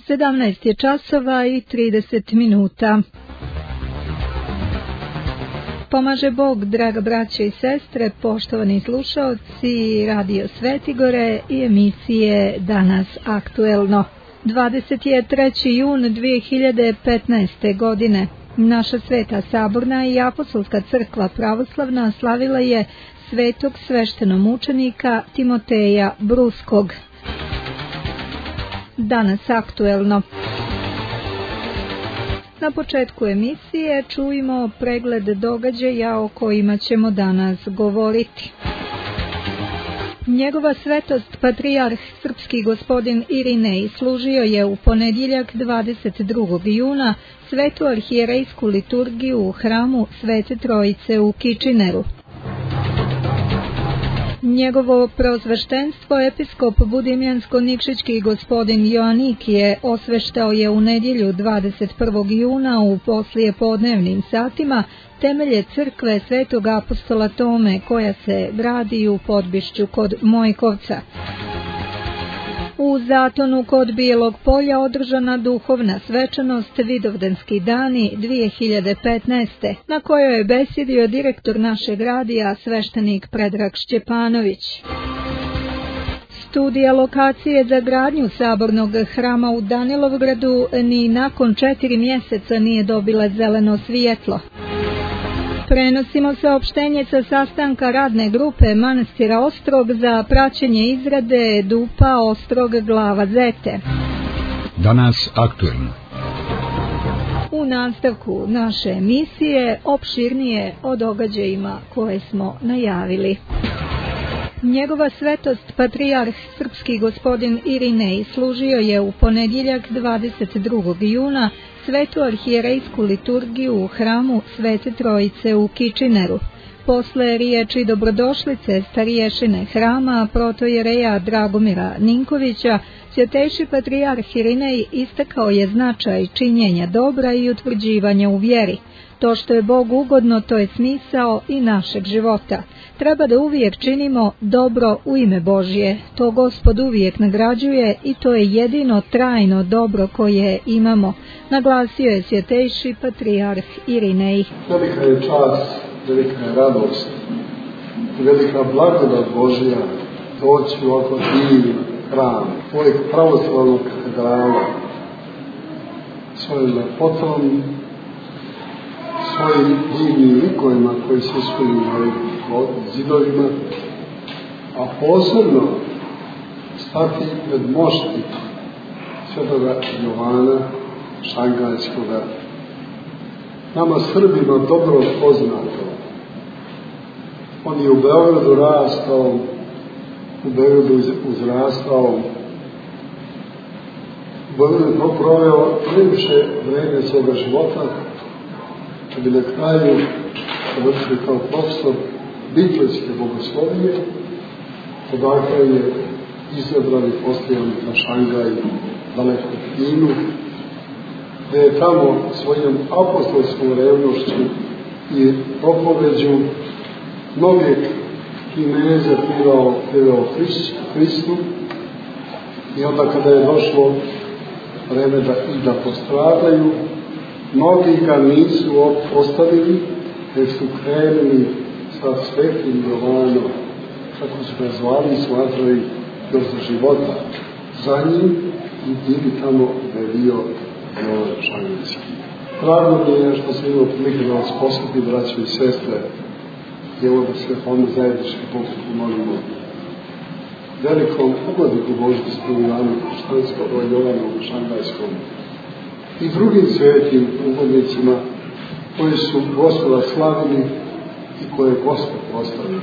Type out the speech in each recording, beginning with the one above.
17 je časova i 30 minuta. Pomaže Bog, draga braćo i sestre, poštovani slušaoci Radio Svetigore i emisije Danas aktuelno. 23. jun 2015. godine. Naša Sveta Saborna i Apostolska crkva pravoslavna slavila je svetog sveštenomučenika Timoteja Bruskog. Danas aktuelno. Na početku emisije čujemo pregled događaja o kojima ćemo danas govoriti. Njegova svetost patrijarh srpski gospodin Irinej služio je u ponedjeljak 22. juna svetu arhijerejsku liturgiju u hramu Svete Trojice u Kičineru. Njegovo preosveštenstvo episkop budimljansko-nikšićki gospodin Joanikije osveštao je u nedjelju 21. juna u poslijepodnevnim satima temelje crkve Svetog apostola Tome koja se gradi u Podbišću kod Mojkovca. U Zatonu kod Bijelog polja održana duhovna svečanost Vidovdanski dani 2015. na kojoj je besjedio direktor našeg radija sveštenik Predrag Šćepanović. Studija lokacije za gradnju sabornog hrama u Danilovgradu ni nakon 4 mjeseca nije dobila zeleno svjetlo. Prenosimo saopštenje sa sastanka radne grupe manastira Ostrog za praćenje izrade dupa Ostrog glava Zete. Danas aktuelno. U nastavku naše emisije opširnije o događajima koje smo najavili. Njegova svetost patrijarh srpski gospodin Irinej služio je u ponedjeljak 22. juna svetu arhijerejsku liturgiju u hramu Svete Trojice u Kičineru. Posle riječi dobrodošlice starješine hrama protojereja Dragomira Ninkovića, svjetejši patrijarh Irinej istakao je značaj činjenja dobra i utvrđivanja u vjeri. To što je Bogu ugodno, to je smisao i našeg života. Treba da uvijek činimo dobro u ime Božje. To Gospod uvijek nagrađuje i to je jedino trajno dobro koje imamo, naglasio je svjetejši patrijarh Irinej. Velika je čast, velika je radost i velika blagodat Božja doći u ovako divni hram, ovog pravoslavnog katedrala, svojim lepotom, svojim divnim likovima koji se iskuju na ovim zidovima, a posebno stati pred mošti svetoga Jovana Šangajskoga, nama Srbima dobro poznato. On je u Beogradu rastao, u Beogradu uzrastao, u Beogradu proveo najviše vreme svoga života, da bi na kraju završio kao profesor Bibliotske bogoslovije, odakle je izabran i posljedan na Šangaj, daleko od Kinu, gdje je tamo svojom apostolskom revnošću i propoveđu mnoge Kineze priveo Hristu, i onda kada je došlo vreme da postradaju, mnogi ga nisu ostavili, jer su krenuli sa svetim Jovanom, kako su ga zvali i smatrali još za života, za njim i bili tamo da je bio Jovan Šangajski. Drago mi je što se imao prilike da vas posjeti, braćo i sestre, i evo da se ono zajednički pokretu molimo velikom ugodniku Božjstvu Janu Štanskom, Jovanu Šangajskom i drugim svetim ugodnicima koji su Gospoda slavili i koje je Gospod postavio.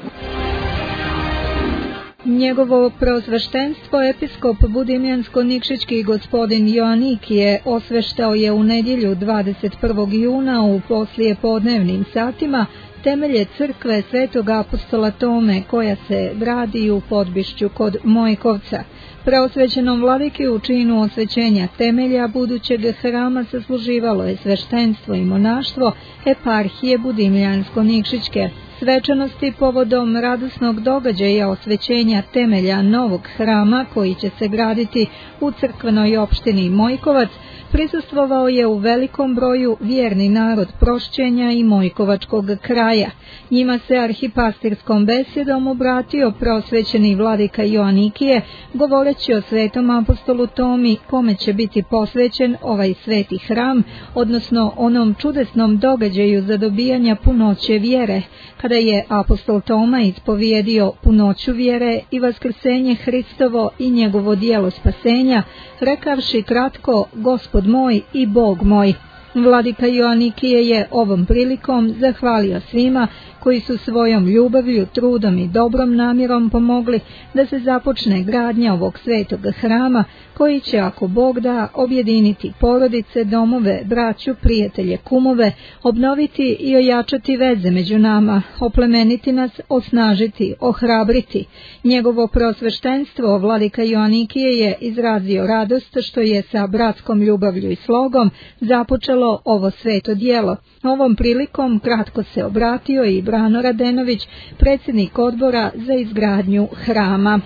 Njegovo preosveštenstvo episkop budimljansko-nikšićki gospodin Joanikije osveštao je u nedjelju 21. juna u poslijepodnevnim satima temelje crkve Svetog apostola Tome koja se gradi u Podbišću kod Mojkovca. Preosvećenom vladiki u činu osvećenja temelja budućeg hrama sasluživalo je sveštenstvo i monaštvo eparhije Budimljansko-Nikšićke. Svečanosti povodom radosnog događaja osvećenja temelja novog hrama koji će se graditi u crkvenoj opštini Mojkovac prisustvovao je u velikom broju vjerni narod Prošćenja i Mojkovačkog kraja. Njima se arhipastirskom besedom obratio prosvećeni vladika Joanikije, govoreći o svetom apostolu Tomi kome će biti posvećen ovaj sveti hram, odnosno onom čudesnom događaju zadobijanja punoće vjere, kada je apostol Toma ispovijedio punoću vjere i vaskrsenje Hristovo i njegovo djelo spasenja, rekavši kratko: Gospod moj i Bog moj. Vladika Joanikije je ovom prilikom zahvalio svima koji su svojom ljubavlju, trudom i dobrom namjerom pomogli da se započne gradnja ovog svetog hrama, koji će, ako Bog da, objediniti porodice, domove, braću, prijatelje, kumove, obnoviti i ojačati veze među nama, oplemeniti nas, osnažiti, ohrabriti. Njegovo prosveštenstvo vladika Joanikije je izrazio radost što je sa bratskom ljubavlju i slogom započelo ovo sveto djelo. Ovom prilikom kratko se obratio i Brano Radenović, predsjednik odbora za izgradnju hrama.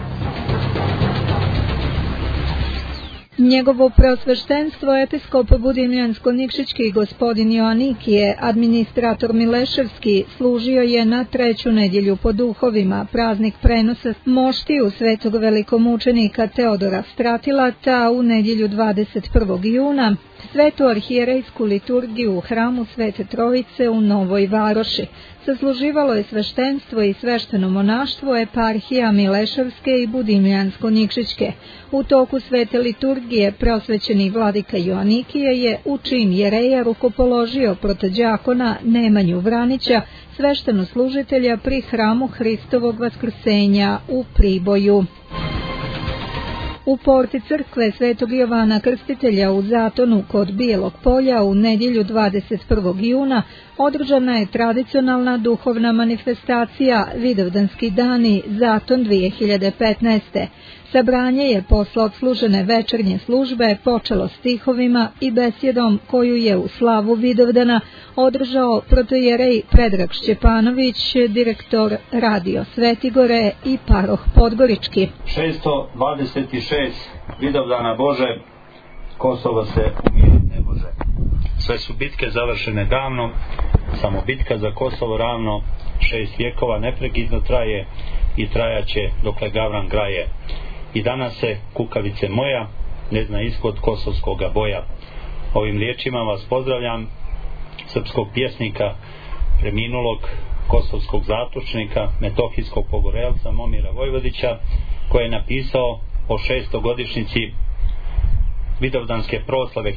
Njegovo preosveštenstvo episkop Budimljansko-Nikšićki gospodin Joanikije, administrator Mileševski, služio je na 3. nedjelju po duhovima, praznik prenosa moštiju svetog velikomučenika Teodora Stratilata u nedjelju 21. juna, svetu arhijerejsku liturgiju u hramu Svete Trojice u Novoj Varoši. Sasluživalo je sveštenstvo i svešteno monaštvo eparhija Mileševske i Budimljansko-Nikšićke. U toku svete liturgije preosvećeni vladika Joanikije je u čin jereja rukopoložio protodjakona Nemanju Vranića, sveštenoslužitelja pri hramu Hristovog vaskrsenja u Priboju. U porti crkve Svetog Jovana Krstitelja u Zatonu kod Bijelog polja u nedjelju 21. juna održana je tradicionalna duhovna manifestacija Vidovdanski dani Zaton 2015. Sabranje je posle odslužene večernje službe počelo stihovima i besjedom koju je u slavu Vidovdana održao protojerej Predrag Šćepanović, direktor Radio Svetigore i paroh Podgorički. 626 Vidovdana Bože, Kosovo se umiriti ne može. Sve su bitke završene davno, samo bitka za Kosovo ravno 6 vjekova neprekidno traje i trajaće dokle Gavran graje. I danas se, kukavice moja, ne zna ishod kosovskoga boja. Ovim riječima vas pozdravljam, srpskog pjesnika, preminulog kosovskog zatočnika, metohijskog pogorelca Momira Vojvodića, koji je napisao o 600-godišnjici Vidovdanske proslave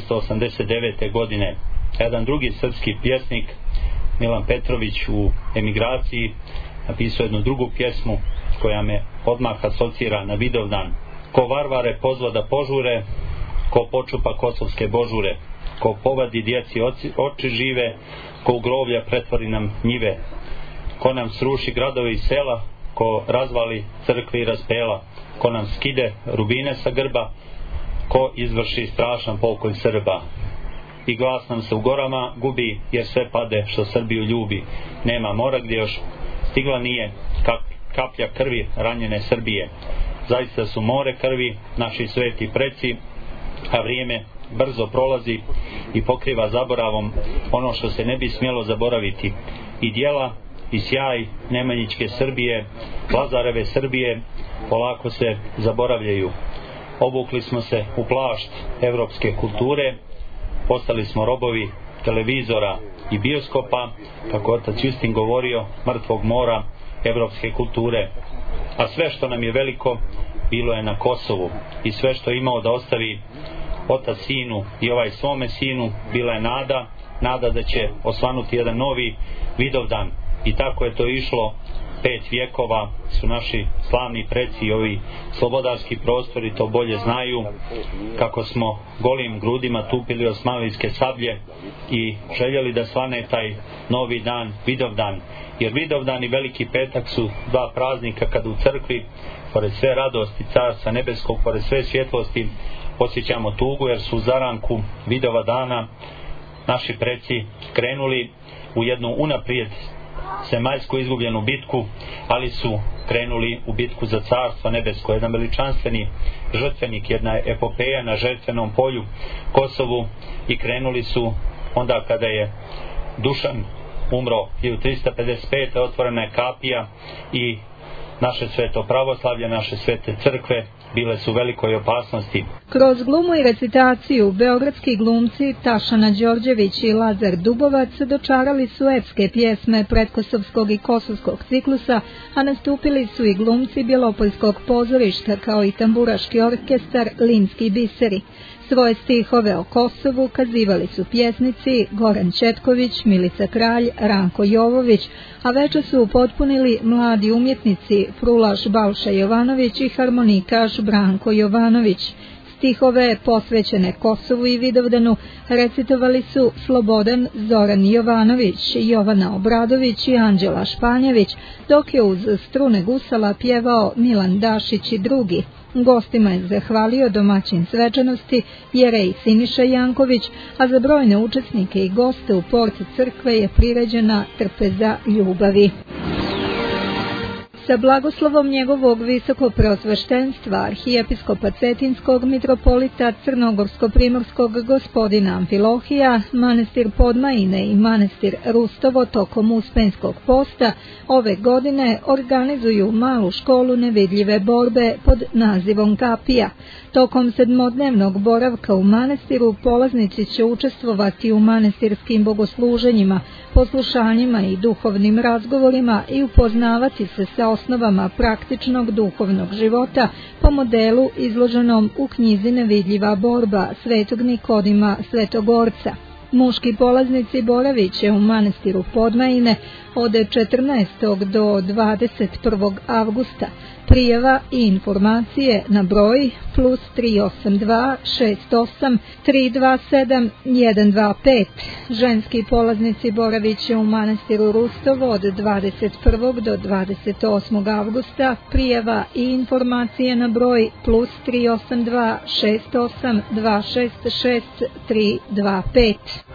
1989. godine. Jedan drugi srpski pjesnik, Milan Petrović, u emigraciji napisao jednu drugu pjesmu koja me odmah asocira na Vidovdan. Ko varvare pozva da požure, ko počupa kosovske božure, ko povadi djeci oči žive, ko u grovlja pretvori nam njive, ko nam sruši gradovi i sela, ko razvali crkvi i raspela, ko nam skide rubine sa grba, ko izvrši strašan pokolj Srba. I glas nam se u gorama gubi, jer sve pade što Srbiju ljubi. Nema mora gdje još stigla nije kaplja krvi ranjene Srbije. Zaista su more krvi naši sveti preci, a vrijeme brzo prolazi i pokriva zaboravom ono što se ne bi smjelo zaboraviti. I djela i sjaj Nemanjićke Srbije, Lazareve Srbije polako se zaboravljaju. Obukli smo se u plašt evropske kulture, postali smo robovi televizora i bioskopa, kako otac Justin govorio, mrtvog mora evropske kulture. A sve što nam je veliko bilo je na Kosovu, i sve što je imao da ostavi otac sinu i ovaj svome sinu bila je nada da će osvanuti jedan novi Vidovdan. I tako je to išlo 5 vjekova, su naši slavni preci i ovi slobodarski prostori to bolje znaju, kako smo golim grudima tupili osmanlijske sablje i željeli da svane taj novi dan, Vidovdan. Jer Vidovdan i Veliki petak su dva praznika kad u crkvi, pored sve radosti Carstva nebeskog, pored sve svjetlosti, osjećamo tugu, jer su u zaranku Vidova dana naši preci krenuli u jednu unaprijed zemaljsku izgubljenu bitku, ali su krenuli u bitku za carstvo nebesko, jedan veličanstveni žrtvenik, jedna epopeja na žrtvenom polju Kosovu, i krenuli su onda kada je Dušan umro 1355. otvorena je kapija i naše sveto pravoslavlje, naše svete crkve bile su u velikoj opasnosti. Kroz glumu i recitaciju beogradski glumci Tašana Đorđević i Lazar Dubovac dočarali su epske pjesme pretkosovskog i kosovskog ciklusa, a nastupili su i glumci Bjelopoljskog pozorišta kao i tamburaški orkestar Limski biseri. Svoje stihove o Kosovu kazivali su pjesnici Goran Četković, Milica Kralj, Ranko Jovović, a večer su upotpunili mladi umjetnici Frulaš Balša Jovanović i harmonikaš Branko Jovanović. Stihove posvećene Kosovu i Vidovdanu recitovali su Slobodan Zoran Jovanović, Jovana Obradović i Anđela Španjević, dok je uz strune gusala pjevao Milan Dašić i drugi. Gostima je zahvalio domaćin svečanosti Jerej Siniša Janković, a za brojne učesnike i goste u porti crkve je priređena trpeza ljubavi. Sa blagoslovom njegovog visokopreosveštenstva arhijepiskopa Cetinskog mitropolita Crnogorsko-primorskog gospodina Amfilohija, manastir Podmajine i manastir Rustovo tokom Uspenskog posta ove godine organizuju malu školu nevidljive borbe pod nazivom Kapija. Tokom 7-dnevnog boravka u manastiru polaznici će učestvovati u manastirskim bogosluženjima, poslušanjima i duhovnim razgovorima i upoznavati se sa osnovama praktičnog duhovnog života po modelu izloženom u knjizi Nevidljiva borba Svetog Nikodima Svetogorca. Muški polaznici boravit će u manastiru Podmajine od 14. do 21. avgusta. Prijava i informacije na broj +382 68 327 125. Ženski polaznici boravit će u manastiru Rustovo od 21. do 28. avgusta. Prijava i informacije na broj +382 68 266 325.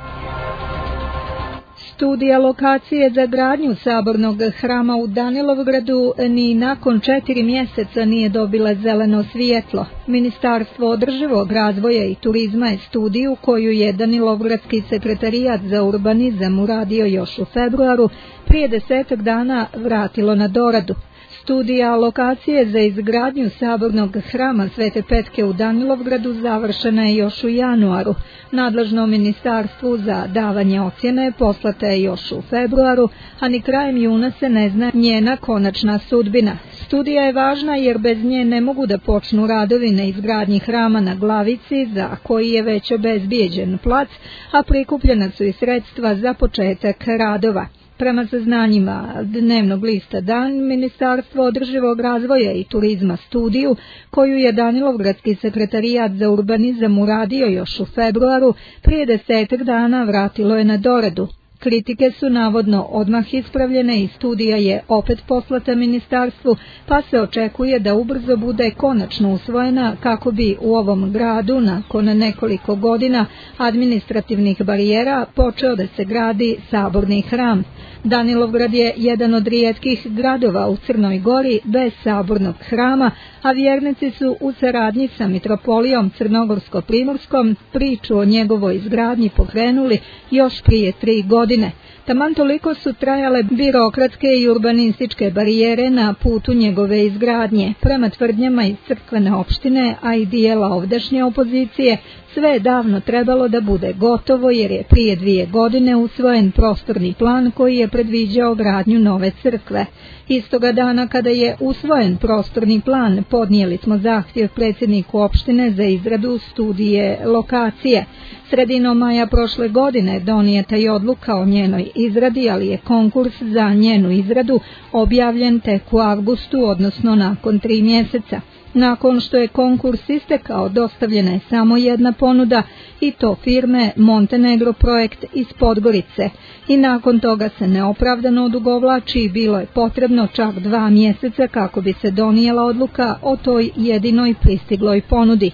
Studija lokacije za gradnju sabornog hrama u Danilovgradu ni nakon 4 mjeseca nije dobila zeleno svjetlo. Ministarstvo održivog razvoja i turizma je studiju koju je Danilovgradski sekretarijat za urbanizam uradio još u februaru prije 10 dana vratilo na doradu. Studija lokacije za izgradnju sabornog hrama Svete Petke u Danilovgradu završena je još u januaru. Nadležno ministarstvu za davanje ocjene poslata je još u februaru, a ni krajem juna se ne zna njena konačna sudbina. Studija je važna jer bez nje ne mogu da počnu radovi na izgradnji hrama na Glavici, za koji je već obezbijeđen plac, a prikupljena su i sredstva za početak radova. Prema saznanjima dnevnog lista Dan, Ministarstvo održivog razvoja i turizma studiju, koju je Danilovgradski sekretarijat za urbanizam uradio još u februaru, prije 10 dana vratilo je na doradu. Kritike su navodno odmah ispravljene i studija je opet poslata ministarstvu, pa se očekuje da ubrzo bude konačno usvojena kako bi u ovom gradu nakon nekoliko godina administrativnih barijera počeo da se gradi saborni hram. Danilovgrad je jedan od rijetkih gradova u Crnoj Gori bez sabornog hrama, a vjernici su u saradnji sa mitropolijom Crnogorsko-primorskom priču o njegovoj izgradnji pokrenuli još prije 3 godine. Taman toliko su trajale birokratske i urbanističke barijere na putu njegove izgradnje. Prema tvrdnjama iz crkvene opštine, a i dijela ovdašnje opozicije, sve je davno trebalo da bude gotovo jer je prije 2 godine usvojen prostorni plan koji je predviđao gradnju nove crkve. Istoga dana kada je usvojen prostorni plan, podnijeli smo zahtjev predsjedniku opštine za izradu studije lokacije. Sredinom maja prošle godine donijeta je odluka o njenoj izradi, ali je konkurs za njenu izradu objavljen tek u avgustu, odnosno nakon 3 mjeseca. Nakon što je konkurs istekao, dostavljena je samo jedna ponuda i to firme Montenegro projekt iz Podgorice. I nakon toga se neopravdano odugovlači i bilo je potrebno čak 2 mjeseca kako bi se donijela odluka o toj jedinoj pristigloj ponudi.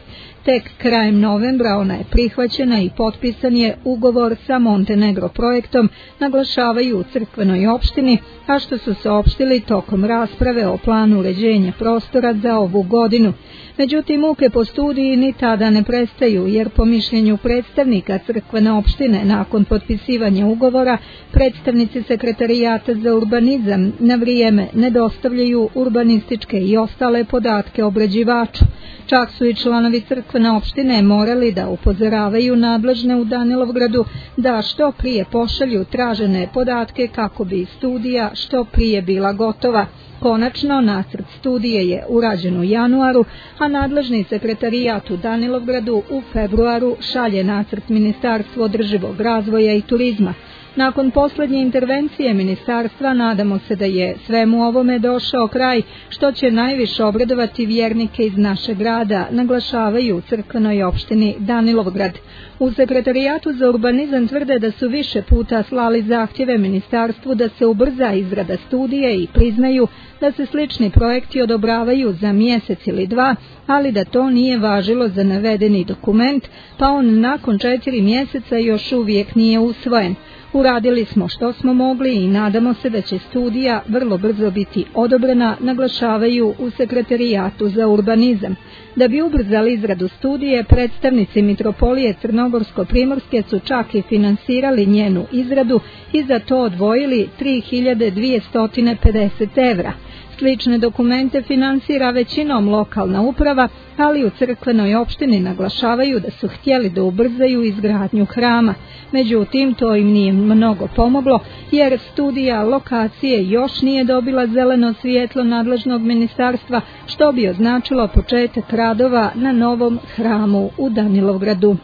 Tek krajem novembra ona je prihvaćena i potpisan je ugovor sa Montenegro projektom, naglašavaju u crkvenoj opštini, a što su saopštili tokom rasprave o planu uređenja prostora za ovu godinu. Međutim, muke po studiji ni tada ne prestaju, jer po mišljenju predstavnika crkvene opštine nakon potpisivanja ugovora, predstavnici sekretarijata za urbanizam na vrijeme ne dostavljaju urbanističke i ostale podatke obrađivaču. Čak su i članovi crkvene opštine morali da upozoravaju nadležne u Danilovgradu da što prije pošalju tražene podatke kako bi studija što prije bila gotova. Konačno, nacrt studije je urađen u januaru, a nadležni sekretarijat u Danilovgradu u februaru šalje nacrt Ministarstvu održivog razvoja i turizma. Nakon posljednje intervencije ministarstva nadamo se da je svemu ovome došao kraj, što će najviše obradovati vjernike iz našeg grada, naglašavaju u crkvenoj opštini Danilovgrad. U sekretarijatu za urbanizam tvrde da su više puta slali zahtjeve ministarstvu da se ubrza izrada studije i priznaju da se slični projekti odobravaju za mjesec ili dva, ali da to nije važilo za navedeni dokument, pa on nakon 4 mjeseca još uvijek nije usvojen. Uradili smo što smo mogli i nadamo se da će studija vrlo brzo biti odobrena, naglašavaju u sekretarijatu za urbanizam. Da bi ubrzali izradu studije, predstavnici Mitropolije Crnogorsko-Primorske su čak i finansirali njenu izradu i za to odvojili 3250 evra. Slične dokumente finansira većinom lokalna uprava, ali u crkvenoj opštini naglašavaju da su htjeli da ubrzaju izgradnju hrama. Međutim, to im nije mnogo pomoglo, jer studija lokacije još nije dobila zeleno svjetlo nadležnog ministarstva, što bi označilo početak radova na novom hramu u Danilovgradu.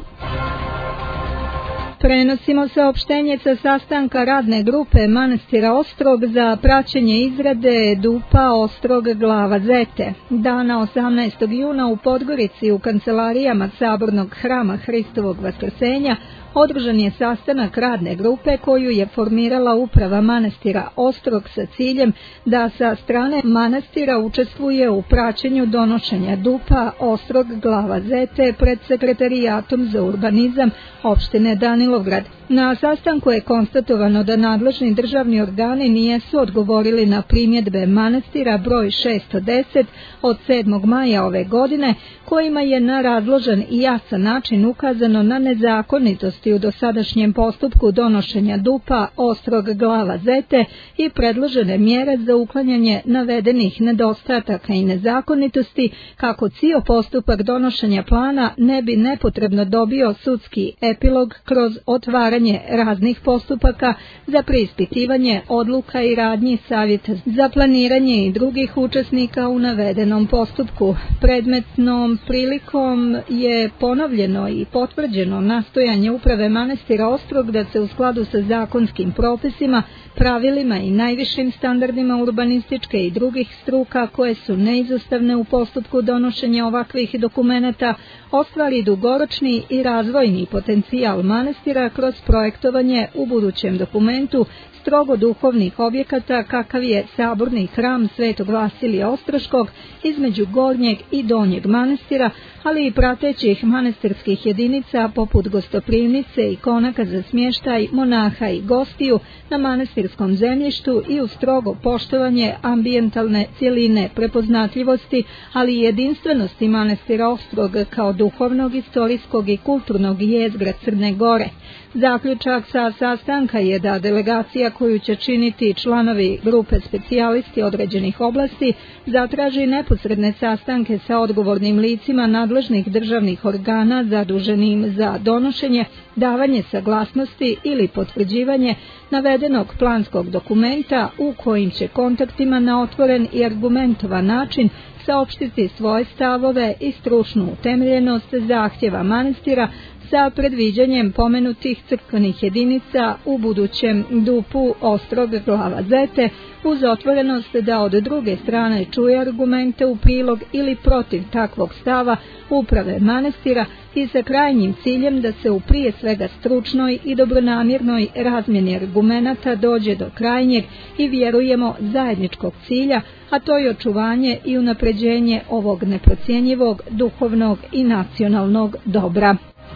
Prenosimo saopštenje sa sastanka radne grupe manastira Ostrog za praćenje izrade dupa Ostrog glava Zete. Dana 18. juna u Podgorici u kancelarijama Sabornog hrama Hristovog Vaskrsenja održan je sastanak radne grupe koju je formirala uprava manastira Ostrog sa ciljem da sa strane manastira učestvuje u praćenju donošenja dupa Ostrog glava Zete pred sekretarijatom za urbanizam opštine Danilovgrad. Na sastanku je konstatovano da nadležni državni organi nijesu odgovorili na primjedbe manastira broj 610 od 7. maja ove godine, kojima je na razložen i jasan način ukazano na nezakonitosti u dosadašnjem postupku donošenja dupa Ostrog glava Zete i predložene mjere za uklanjanje navedenih nedostataka i nezakonitosti, kako cijel postupak donošenja plana ne bi nepotrebno dobio sudski epilog kroz otvaranje raznih postupaka za preispitivanje odluka i radnji savjeta za planiranje i drugih učesnika u navedenom postupku. Predmetnom prilikom je ponovljeno i potvrđeno nastojanje uprave manastira Ostrog da se u skladu sa zakonskim propisima, pravilima i najvišim standardima urbanističke i drugih struka koje su neizostavne u postupku donošenja ovakvih dokumenata ostvari dugoročni i razvojni potencijal manastira kroz projektovanje u budućem dokumentu strogo duhovnih objekata kakav je saborni hram Svetog Vasilija Ostroškog između Gornjeg i Donjeg manastira, ali i pratećih manastirskih jedinica poput gostoprimnice i konaka za smještaj monaha i gostiju na manastirskom zemljištu i u strogo poštovanje ambijentalne cjeline prepoznatljivosti, ali i jedinstvenosti manastira Ostrog kao duhovnog, istorijskog i kulturnog jezgra Crne Gore. Zaključak sa sastanka je da delegacija koju će činiti članovi grupe specijalisti određenih oblasti zatraži neposredne sastanke sa odgovornim licima nadležnih državnih organa zaduženim za donošenje, davanje saglasnosti ili potvrđivanje navedenog planskog dokumenta u kojim će kontaktima na otvoren i argumentovan način saopštiti svoje stavove i stručnu utemeljenost zahtjeva manastira sa predviđanjem pomenutih crkvenih jedinica u budućem dupu Ostrog glava Zete, uz otvorenost da od druge strane čuje argumente u prilog ili protiv takvog stava uprave manastira i sa krajnjim ciljem da se u prije svega stručnoj i dobronamjernoj razmjeni argumenata dođe do krajnjeg i vjerujemo zajedničkog cilja, a to je očuvanje i unapređenje ovog neprocjenjivog duhovnog i nacionalnog dobra.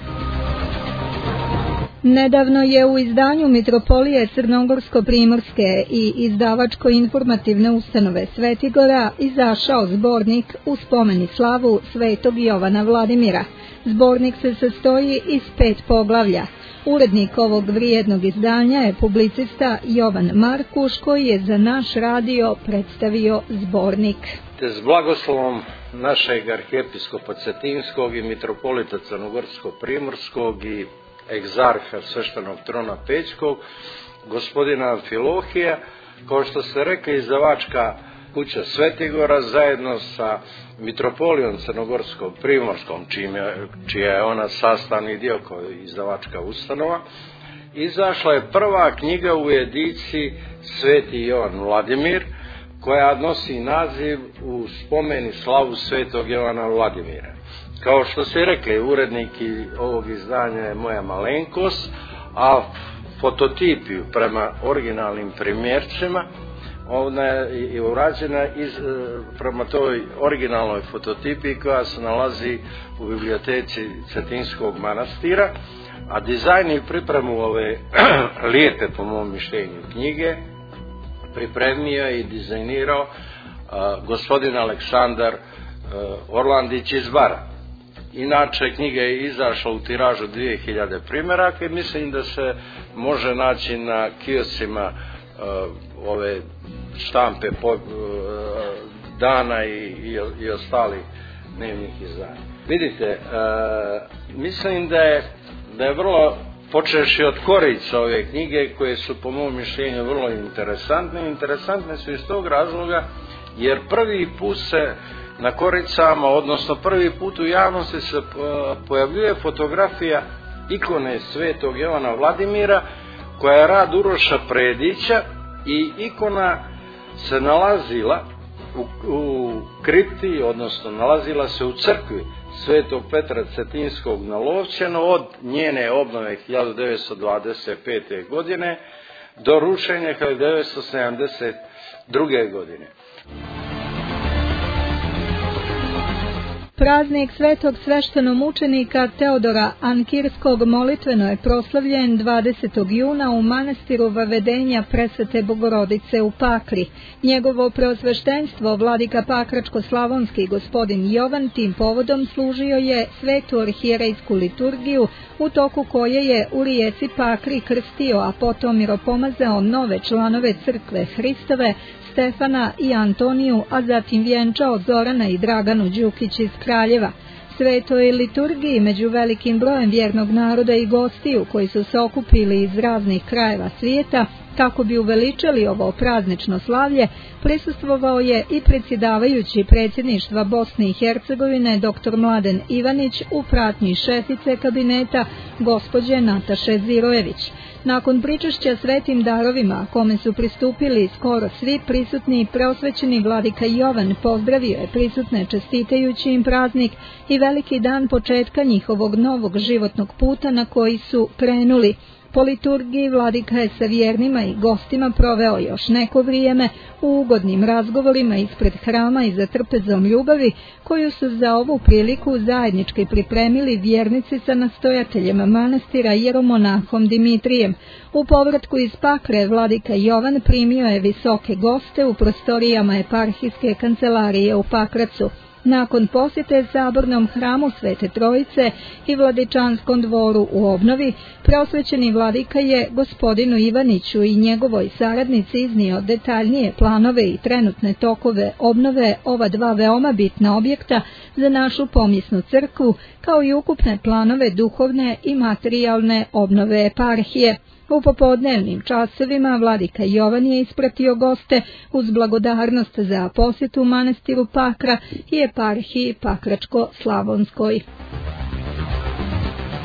Nedavno je u izdanju Mitropolije Crnogorsko-primorske i izdavačko-informativne ustanove Svetigora izašao zbornik u spomen i slavu Svetog Jovana Vladimira. Zbornik se sastoji iz 5 poglavlja. Urednik ovog vrijednog izdanja je publicista Jovan Markuš, koji je za naš radio predstavio zbornik. S blagoslovom našeg arhijepiskopa Cetinskog i mitropolita Crnogorsko-primorskog i egzarha sveštenog trona Pećkog, gospodina Amfilohija, kao što ste rekli, izdavačka kuća Svetigora zajedno sa mitropolijom Crnogorsko-primorskom, čija je ona sastavni dio kao izdavačka ustanova, izašla je prva knjiga u ediciji Sveti Jovan Vladimir, koja nosi naziv u spomen i slavu Svetog Jovana Vladimira. Kao što ste rekli, urednik ovog izdanja je moja malenkost, a fototipiju prema originalnim primjercima ona je urađena prema toj originalnoj fototipiji koja se nalazi u biblioteci Cetinskog manastira, a dizajn i pripremu ove lijepe, po mom mišljenju, knjige pripremio i dizajnirao gospodin Aleksandar Orlandić iz Bara. Inače, knjiga je izašla u tiražu 2000 primjeraka i mislim da se može naći na kioscima ove štampe Dana i ostali dnevnih izdanja. Vidite, mislim da je vrlo, počevši od korica ove knjige, koje su po mom mišljenju vrlo interesantne. Interesantne su iz tog razloga jer prvi put se na koricama, odnosno prvi put u javnosti se pojavljuje fotografija ikone Svetog Jovana Vladimira, koja je rad Uroša Predića, i ikona se nalazila u kripti, odnosno nalazila se u crkvi Svetog Petra Cetinskog na Lovćenu od njene obnove 1925. godine do rušenja 1972. godine. Praznik svetog sveštenomučenika Teodora Ankirskog molitveno je proslavljen 20. juna u manastiru Vavedenja Presvete Bogorodice u Pakri. Njegovo preosveštenstvo, vladika Pakračko-slavonski gospodin Jovan, tim povodom služio je svetu arhijerejsku liturgiju, u toku koje je u rijeci Pakri krstio, a potom miropomazao nove članove crkve Hristove, Stefana i Antoniju, a zatim vjenčao Zorana i Draganu Đukić iz Kraljeva. Svetoj liturgiji među velikim brojem vjernog naroda i gostiju koji su se okupili iz raznih krajeva svijeta kako bi uveličali ovo praznično slavlje, prisustvovao je i predsjedavajući predsjedništva Bosne i Hercegovine dr. Mladen Ivanić u pratnji šefice kabineta gospođe Nataše Zirojević. Nakon pričešća svetim darovima, kome su pristupili skoro svi prisutni, preosvećeni vladika Jovan pozdravio je prisutne čestitajući im praznik i veliki dan početka njihovog novog životnog puta na koji su krenuli. Po liturgiji vladika je sa vjernima i gostima proveo još neko vrijeme u ugodnim razgovorima ispred hrama i za trpezom ljubavi, koju su za ovu priliku zajednički pripremili vjernici sa nastojateljem manastira jeromonahom Dimitrijem. U povratku iz Pakre vladika Jovan primio je visoke goste u prostorijama eparhijske kancelarije u Pakracu. Nakon posjete sabornom hramu Svete Trojice i Vladičanskom dvoru u obnovi, preosvećeni vladika je gospodinu Ivaniću i njegovoj saradnici iznio detaljnije planove i trenutne tokove obnove ova dva veoma bitna objekta za našu pomjesnu crkvu, kao i ukupne planove duhovne i materijalne obnove eparhije. U popodnevnim časovima vladika Jovan je ispratio goste uz blagodarnost za posjetu manastiru Pakra i eparhiji Pakračko-slavonskoj.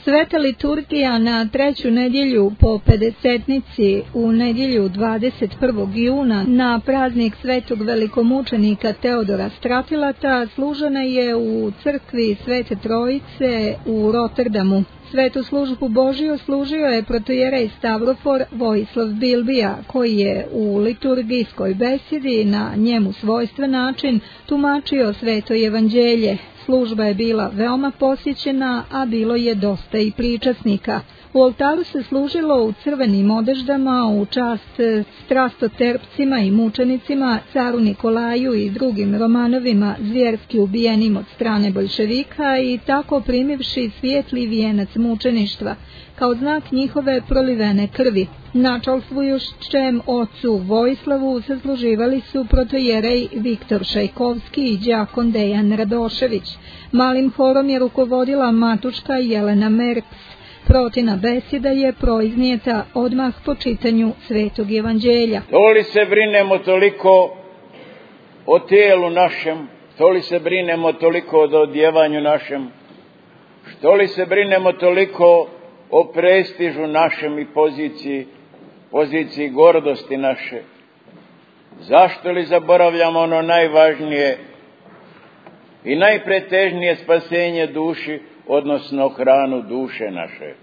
Sveta liturgija na treću nedjelju po pedesetnici u nedjelju 21. juna na praznik svetog velikomučenika Teodora Stratilata služena je u crkvi Svete Trojice u Rotterdamu. Svetu službu Božiju služio je protojerej Stavrofor Vojislav Bilbija, koji je u liturgijskoj besedi na njemu svojstven način tumačio Sveto evanđelje. Služba je bila veoma posjećena, a bilo je dosta i pričasnika. U oltaru se služilo u crvenim odeždama u čast strastoterpcima i mučenicima, caru Nikolaju i drugim Romanovima zvjerski ubijenim od strane boljševika i tako primivši svijetli vijenac mučeništva, kao znak njihove prolivene krvi. Načalstvujućem ocu Vojislavu sasluživali su protojerej Viktor Šajkovski i đakon Dejan Radošević. Malim horom je rukovodila matuška Jelena Merks. Protina beseda je proiznijeta odmah po čitanju Svetog evanđelja. To li se brinemo toliko o tijelu našem, to li se brinemo toliko o odjevanju našem, što li se brinemo toliko o prestižu našem i poziciji gordosti naše? Zašto li zaboravljamo ono najvažnije i najpretežnije spasenje duši, odnosno hranu duše naše?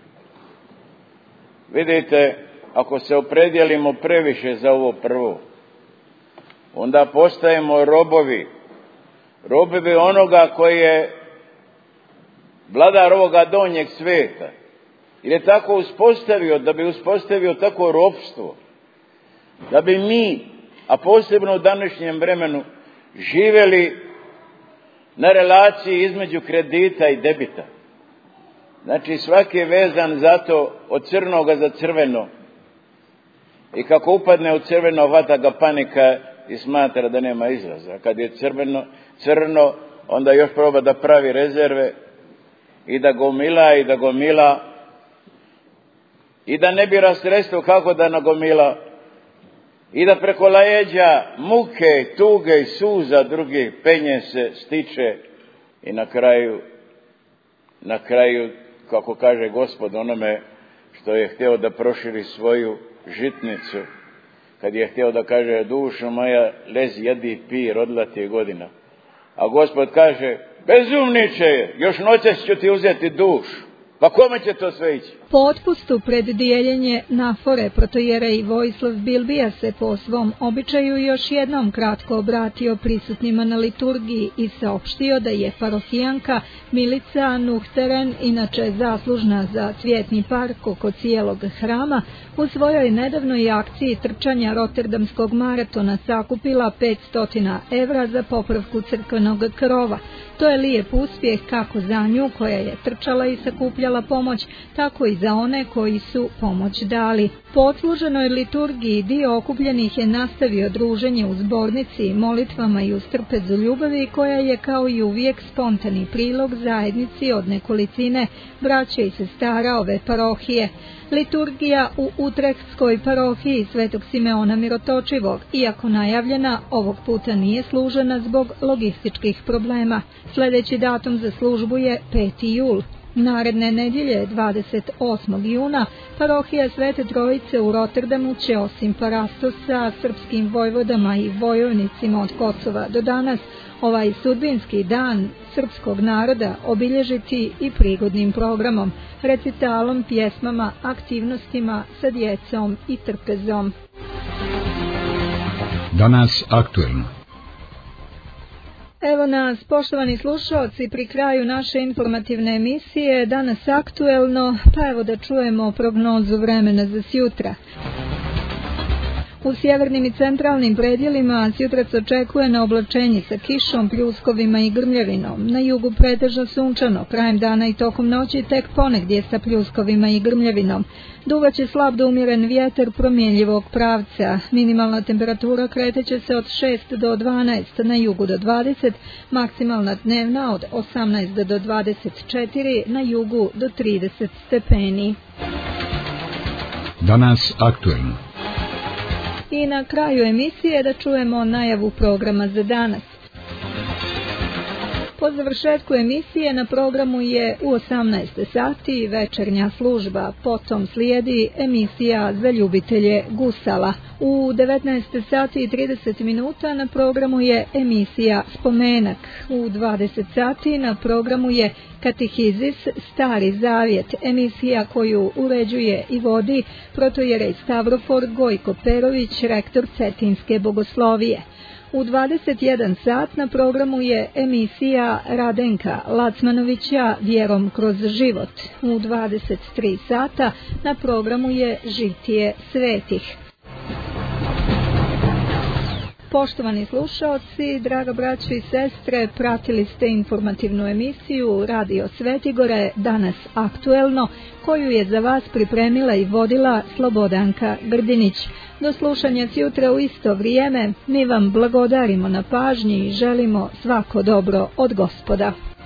Vidite, ako se opredjelimo previše za ovo prvo, onda postajemo robovi onoga koji je vladar ovoga donjeg svijeta. Jer je tako uspostavio, da bi uspostavio tako ropstvo, da bi mi, a posebno u današnjem vremenu, živjeli na relaciji između kredita i debita. Znači svaki je vezan zato od crnoga za crveno. I kako upadne u crveno, hvata ga panika i smatra da nema izlaza. Kad je crno, onda još proba da pravi rezerve i da gomila i da ne bira sredstvo kako da nagomila i da preko leđa muke, tuge i suza drugih penje se stiče i na kraju, kako kaže Gospod onome što je htio da proširi svoju žitnicu, kad je htio da kaže: dušo moja, lezi, jedi i pi, rodila ti je godina. A Gospod kaže: bezumniče, još noćas ću ti uzeti dušu. Pa kome će to sve ići? Po otpustu pred dijeljenje nafore protojerej Vojislav Bilbija se po svom običaju još jednom kratko obratio prisutnima na liturgiji i saopštio da je parohijanka Milica Nuhteren, inače zaslužna za cvjetni park oko cijelog hrama, u svojoj nedavnoj akciji trčanja Rotterdamskog maratona sakupila 500 evra za popravku crkvenog krova. To je lijep uspjeh kako za nju koja je trčala i sakupljala pomoć, tako i za one koji su pomoć dali. Po odsluženoj liturgiji dio okupljenih je nastavio druženje u zbornici, molitvama i uz trpezu ljubavi, koja je kao i uvijek spontani prilog zajednici od nekolicine braće i sestara ove parohije. Liturgija u Utrechtskoj parohiji Svetog Simeona Mirotočivog, iako najavljena, ovog puta nije služena zbog logističkih problema. Sljedeći datum za službu je 5. jul. Naredne nedjelje, 28. juna, parohija Svete Trojice u Rotterdamu će osim parastosa srpskim vojvodama i vojovnicima od Kosova do danas ovaj sudbinski dan srpskog naroda obilježiti i prigodnim programom, recitalom, pjesmama, aktivnostima sa djecom i trpezom. Danas aktuelno. Evo nas, poštovani slušalci, pri kraju naše informativne emisije Danas aktuelno, pa evo da čujemo prognozu vremena za sjutra. U sjevernim i centralnim predjelima sjutra se očekuje na oblačenje sa kišom, pljuskovima i grmljavinom. Na jugu pretežno sunčano, krajem dana i tokom noći tek ponegdje sa pljuskovima i grmljavinom. Duvaće slab do umjeren vjetar promjenjivog pravca. Minimalna temperatura kreteće se od 6 do 12, na jugu do 20, maksimalna dnevna od 18 do 24, na jugu do 30 stepeni. Danas aktuelno. I na kraju emisije da čujemo najavu programa za danas. Po završetku emisije na programu je u 18 sati večernja služba, potom slijedi emisija za ljubitelje gusala. U 19 sati i 30 minuta na programu je emisija Spomenak. U 20 sati na programu je Katehizis Stari Zavjet, emisija koju uređuje i vodi protojerej Stavrofor Gojko Perović, rektor Cetinske bogoslovije. U 21 sat na programu je emisija Radenka Lacmanovića Vjerom kroz život. U 23 sata na programu je Žitije svetih. Poštovani slušaoci, draga braćo i sestre, pratili ste informativnu emisiju Radio Svetigore, danas aktuelno, koju je za vas pripremila i vodila Slobodanka Grdinić. Do slušanja sutra u isto vrijeme, mi vam blagodarimo na pažnji i želimo svako dobro od Gospoda.